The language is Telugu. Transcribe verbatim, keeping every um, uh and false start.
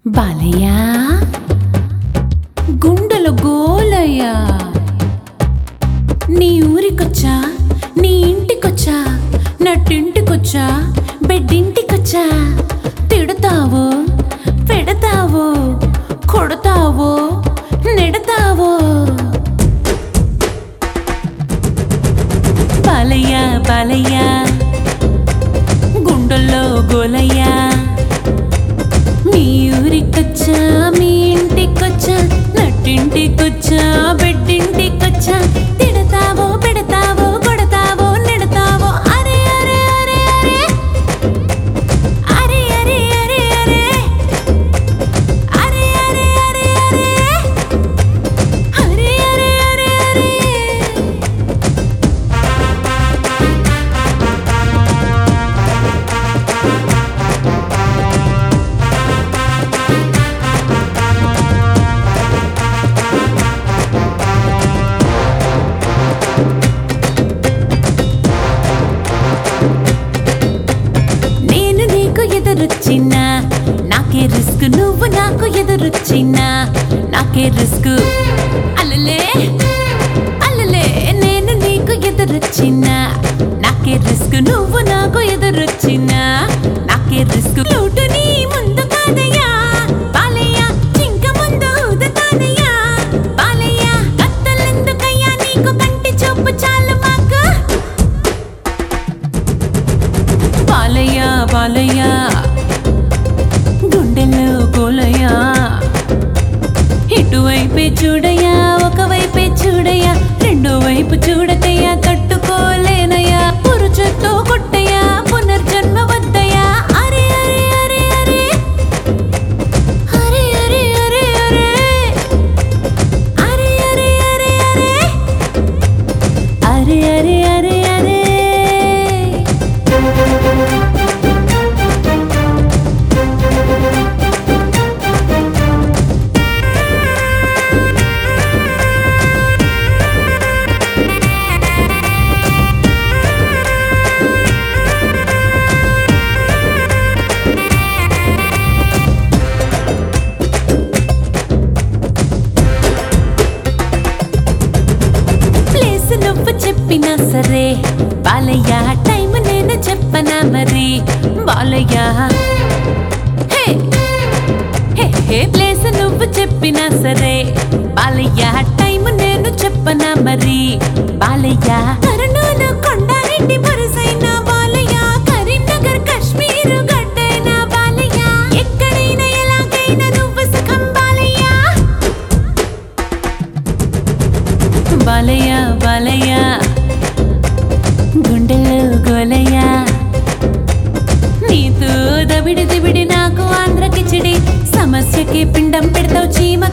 బాలయ్య గుండెల గోలయ్య నీ ఊరికొచ్చా నీ ఇంటికొచ్చా నట్టింటికొచ్చా బెడ్డింటికొచ్చా తిడతావో పెడతావో కొడతావో నెడతావో బాలయ్య బాలయ్య గుండెల్లో గోలయ్య మీ ఊరికొచ్చా మీ ఇంటికొచ్చా నట్టింటికొచ్చా బెడ్డింటికొచ్చా తిడతావో పెడతావో కొడతావో నెడతావో అరే అరే అరే అరే అరే అరే అరే అరే అరే అరే అరే అరే అరే అరే అరే నేను నీకు ఎదురొచ్చినా నాకే రిస్క్ నువ్వు నాకు ఎదురొచ్చినా నాకే రిస్క్ అల్లలే అల్లలే నేను నీకు ఎదురొచ్చినా నాకే రిస్క్ నువ్వు నాకు ఎదురొచ్చినా నాకే రిస్క్ లోటు నీ ముందు కాదయ్యా బాలయ్య చింక ముందు ఊదుతానయ్యా బాలయ్య కత్తలెందుకయ్యా నీకు కంటి చూపు చాలు మాకు బాలయ్య బాలయ్య గుండెల్లో గోలయ్య ఇటువైపే చూడయ్యా ఒకవైపే చూడయ్యా రెండో వైపు చూడకయ్యా తట్టుకోలేనయ్యా పురుచుతో కొట్టయ్యా పునర్జన్మ వద్దయ్యా అరే అరే అరే అరే అరే అరే అరే అరే అరే అరే అరే అరే అరే అరే అరే ప్లేస్ నువ్వు చెప్పినా సరే బాలయ్య టైం నేను చెప్పనా మరి బాలయ్య హే హే హే ప్లేస్ నువ్వు చెప్పినా సరే బాలయ్య టైం నేను చెప్పనా మరి బాలయ్య కర్నూలు కొండారెడ్డి బొరుసైన బాలయ్య కరీంనగర్ కాశ్మీరు గడ్డైన బాలయ్య ఎక్కడైనా ఎలాగైనా నువ్వు సుఖం బాలయ్య బాలయ్య బాలయ్య గుండెల్లో గోలయ్య నీతో దబిడి దిబిడి నాకు ఆంధ్ర కిచిడి సమస్యకి పిండం పెడతావు చీమ